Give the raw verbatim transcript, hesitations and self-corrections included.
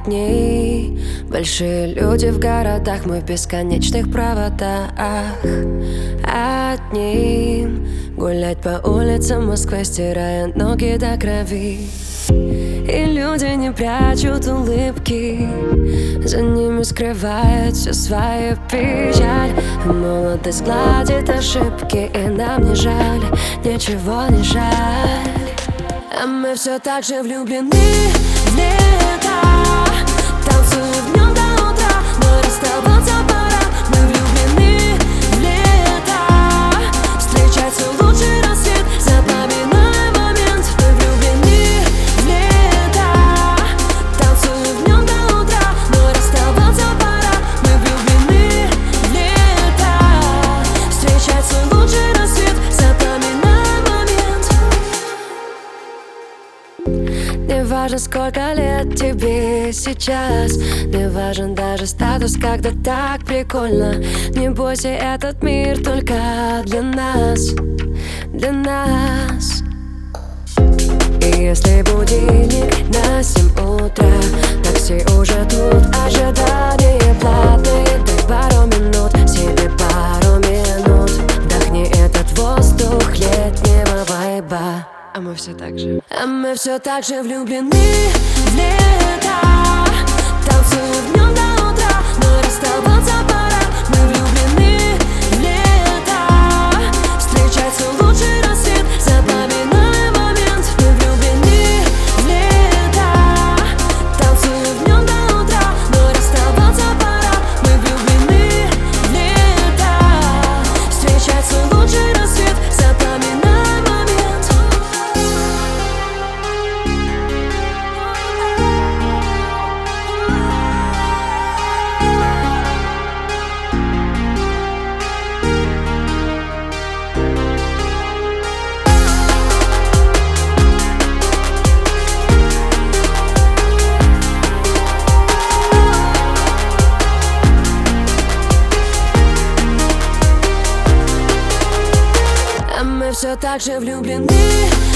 огни. Большие люди в городах, мы в бесконечных проводах. Одним гулять по улицам Москвы, стирая ноги до крови. И люди не прячут улыбки, за ними скрывают всю свою печаль. Молодость гладит ошибки, и нам не жаль, ничего не жаль. А мы все так же влюблены в лето, танцуем днем до утра, но расставаться пора. Мы влюблены в лето, встречается лучший рассвет, запоминаем момент. Мы влюблены в лето, танцуем днем до утра, но расставаться пора. Мы влюблены в лето, встречается лучший рассвет, запоминаем момент. Не важно, сколько лет тебе сейчас, не важен даже статус, когда так прикольно. Не бойся, этот мир только для нас, для нас. И если будильник на семь утра, такси уже тут, ожидание платное. Дай пару минут, себе пару минут, вдохни этот воздух летнего вайба. А мы все так же А мы все так же влюблены в лето, танцуем днем до утра, но расставаться пора. Мы влюблены в лето, встречается лучший рассвет, запоминаем момент. Мы влюблены в лето, танцуем днем до утра, но расставаться пора. Мы влюблены в лето, встречается лучший рассвет, запоминаем момент. Мы все так же влюблены